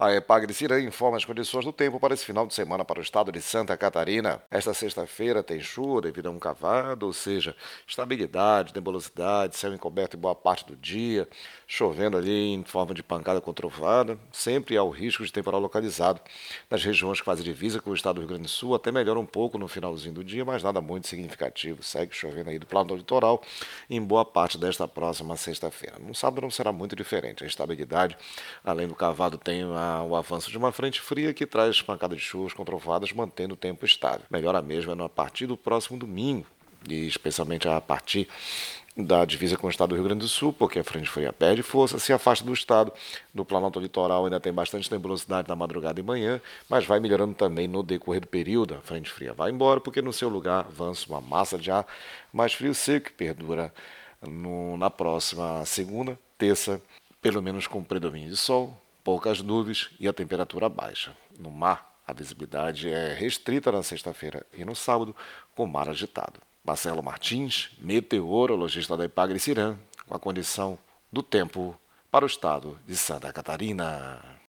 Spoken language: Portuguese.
A Epagre-Cirã informa as condições do tempo para esse final de semana para o estado de Santa Catarina. Esta sexta-feira tem chuva devido a um cavado, ou seja, estabilidade, nebulosidade, céu encoberto em boa parte do dia, chovendo ali em forma de pancada com trovada. Sempre há o risco de temporal localizado. Nas regiões que fazem divisa com o estado do Rio Grande do Sul, até melhora um pouco no finalzinho do dia, mas nada muito significativo. Segue chovendo aí do plano litoral em boa parte desta próxima sexta-feira. No sábado não será muito diferente. A estabilidade, além do cavado, tem o avanço de uma frente fria que traz pancadas de chuvas com trovoadas, mantendo o tempo estável. Melhora mesmo é a partir do próximo domingo, e especialmente a partir da divisa com o estado do Rio Grande do Sul, porque a frente fria perde força, se afasta do estado. Do Planalto Litoral ainda tem bastante nebulosidade na madrugada e manhã, mas vai melhorando também no decorrer do período. A frente fria vai embora, porque no seu lugar avança uma massa de ar mais frio seco que perdura na próxima segunda, terça, pelo menos com predomínio de sol, poucas nuvens e a temperatura baixa. No mar, a visibilidade é restrita na sexta-feira e no sábado, com mar agitado. Marcelo Martins, meteorologista da Epagre-Cirã, com a condição do tempo para o estado de Santa Catarina.